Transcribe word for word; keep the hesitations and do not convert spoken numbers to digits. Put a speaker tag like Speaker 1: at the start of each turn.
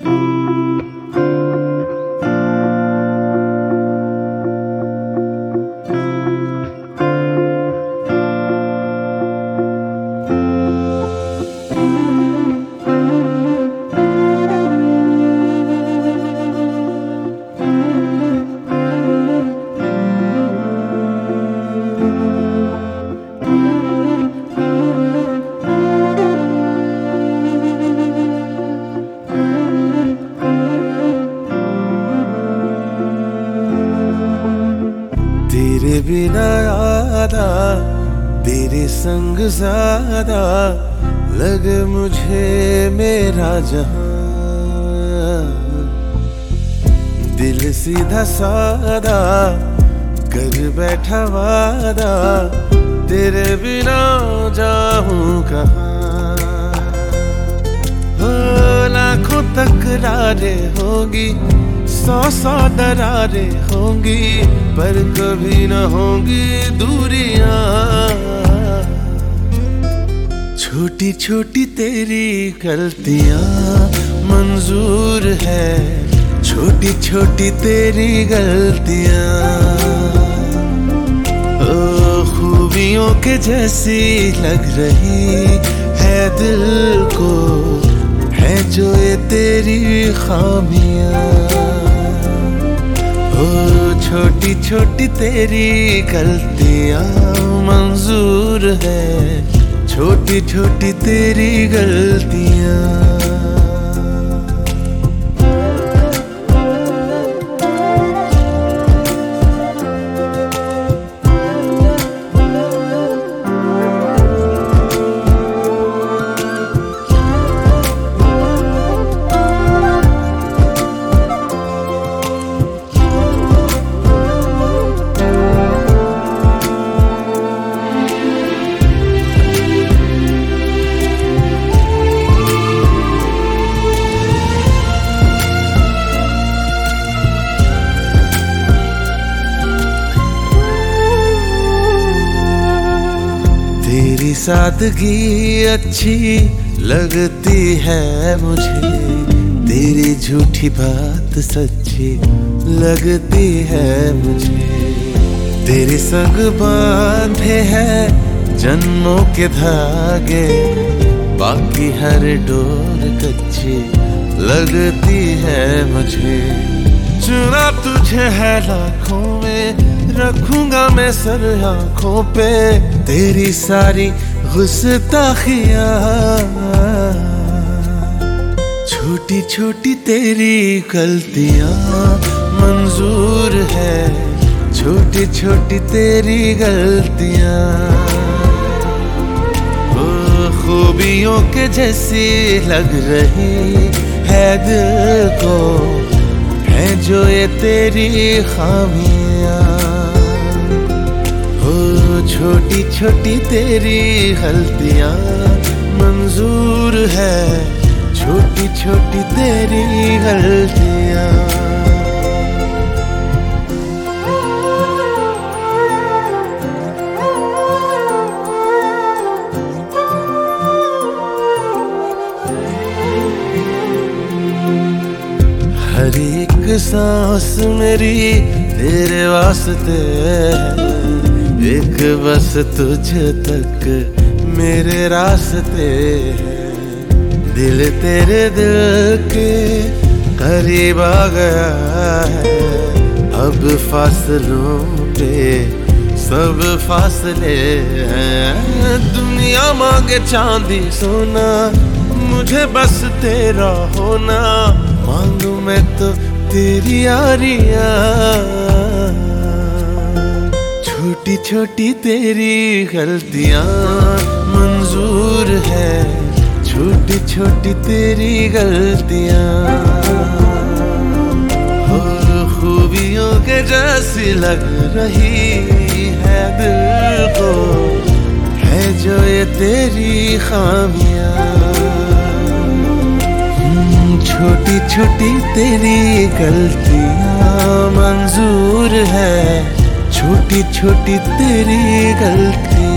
Speaker 1: तेरे बिना यादा तेरे संग ज्यादा लगे मुझे मेरा जहां। दिल सीधा सादा कर बैठा वादा तेरे बिना जाऊं कहाँ। हो लाखों तकरारे होगी सौ सौ दरारे होंगी पर कभी न होंगी दूरियां। छोटी छोटी तेरी गलतियां मंजूर है, छोटी छोटी तेरी गलतियां ओ खूबियों के जैसी लग रही है दिल को, है जो ये तेरी खामियां। ओ छोटी छोटी तेरी गलतियां मंजूर है, छोटी छोटी तेरी गलतियां। तेरी सादगी अच्छी लगती है मुझे, तेरी झूठी बात सच्ची लगती है मुझे। तेरे संग बांधे हैं जन्मों के धागे, बाकी हर डोर कच्ची लगती है मुझे। चुना तुझे है लाखों में रखूंगा मैं सर आंखों पे तेरी सारी गुस्ताखियां। छोटी छोटी तेरी गलतियां मंजूर है, छोटी छोटी तेरी गलतियां ओ खूबियों के जैसी लग रही है दिल को, है जो ये तेरी खामियां। छोटी छोटी तेरी गलतियां मंजूर है, छोटी छोटी तेरी गलतियां। हर एक सांस मेरी तेरे वास्ते है, एक बस तुझ तक मेरे रास्ते हैं। दिल तेरे दिल के करीब आ गया है, अब फासलों पे सब फासले हैं। दुनिया मांगे चांदी सोना, मुझे बस तेरा होना, मांगू मैं तो तेरी यारियां। छोटी छोटी तेरी गलतियां मंजूर है, छोटी छोटी तेरी गलतियां हो खूबियों के जैसी लग रही है दिल को, है जो ये तेरी खामियां। छोटी छोटी तेरी गलतियां मंजूर है, छोटी छोटी तेरी गलतियां।